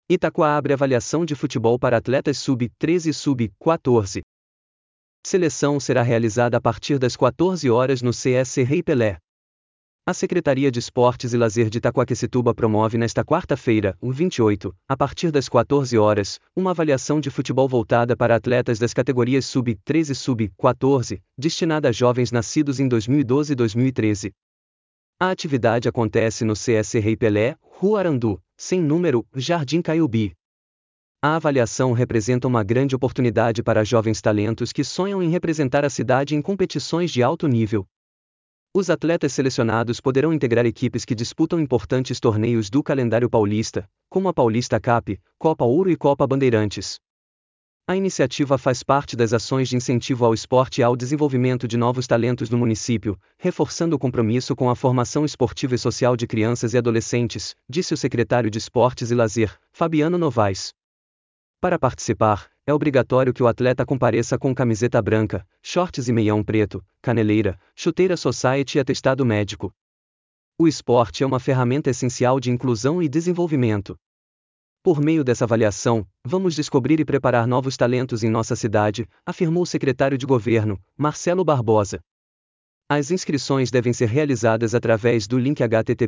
Itaquá abre avaliação de futebol para atletas sub-13 e sub-14. Seleção será realizada a partir das 14 horas no CS Rei Pelé. A Secretaria de Esportes e Lazer de Itaquaquecetuba promove nesta quarta-feira, o 28, a partir das 14 horas, uma avaliação de futebol voltada para atletas das categorias sub-13 e sub-14, destinada a jovens nascidos em 2012 e 2013. A atividade acontece no CS Rei Pelé, Rua Arandu, sem número, Jardim Caiubi. A avaliação representa uma grande oportunidade para jovens talentos que sonham em representar a cidade em competições de alto nível. Os atletas selecionados poderão integrar equipes que disputam importantes torneios do calendário paulista, como a Paulista Cup, Copa Ouro e Copa Bandeirantes. A iniciativa faz parte das ações de incentivo ao esporte e ao desenvolvimento de novos talentos no município, reforçando o compromisso com a formação esportiva e social de crianças e adolescentes, disse o secretário de Esportes e Lazer, Fabiano Novaes. Para participar, é obrigatório que o atleta compareça com camiseta branca, shorts e meião preto, caneleira, chuteira society e atestado médico. O esporte é uma ferramenta essencial de inclusão e desenvolvimento. Por meio dessa avaliação, vamos descobrir e preparar novos talentos em nossa cidade, afirmou o secretário de Governo, Marcelo Barbosa. As inscrições devem ser realizadas através do link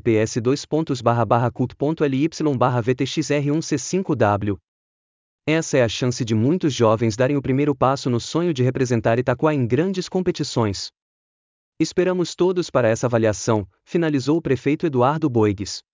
https://cult.ly/vtxr1c5w. Essa é a chance de muitos jovens darem o primeiro passo no sonho de representar Itaquá em grandes competições. Esperamos todos para essa avaliação, finalizou o prefeito Eduardo Boigues.